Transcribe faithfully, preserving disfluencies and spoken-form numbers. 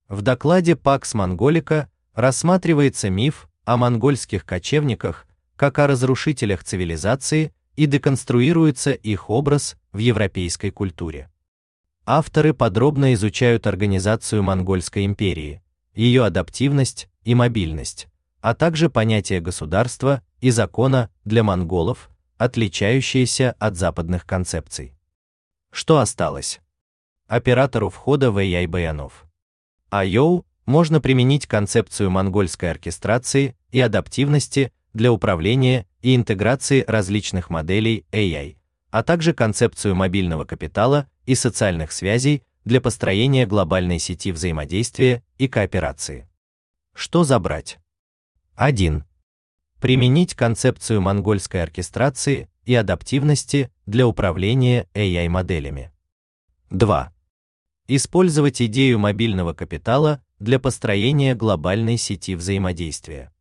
В докладе Pax Mongolica рассматривается миф о монгольских кочевниках как о разрушителях цивилизации и деконструируется их образ в европейской культуре. Авторы подробно изучают организацию Монгольской империи, ее адаптивность и мобильность, а также понятие государства и закона для монголов, отличающиеся от западных концепций. Что осталось? Оператору входа в эй ай Баянов. Айоу можно применить концепцию монгольской оркестрации и адаптивности для управления и интеграции различных моделей эй ай, а также концепцию мобильного капитала и социальных связей для построения глобальной сети взаимодействия и кооперации. Что забрать? один. Применить концепцию монгольской оркестрации и адаптивности для управления эй ай моделями. два. Использовать идею мобильного капитала для построения глобальной сети взаимодействия.